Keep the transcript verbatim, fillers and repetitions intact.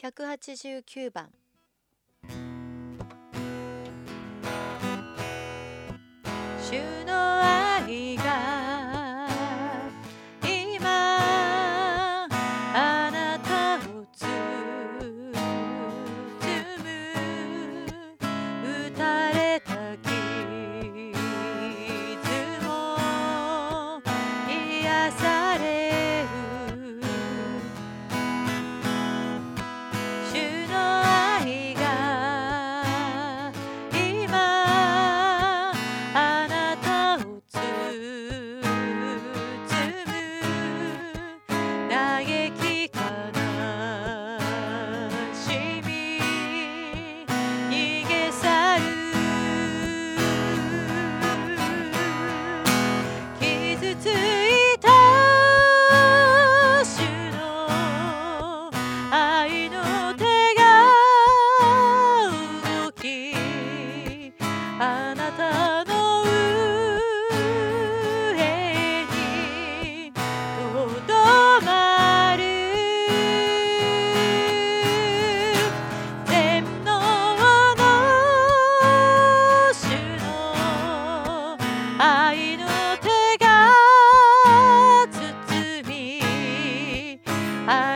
ひゃくはちじゅうきゅうばん。主の愛が今あなたを包む、打たれた傷も癒される。主の愛が今あなたを包む、嘆き悲しみ逃げ去る。傷ついた主の愛の手が動き、あなたの上にとどまる。全能の主の愛の手が包み、愛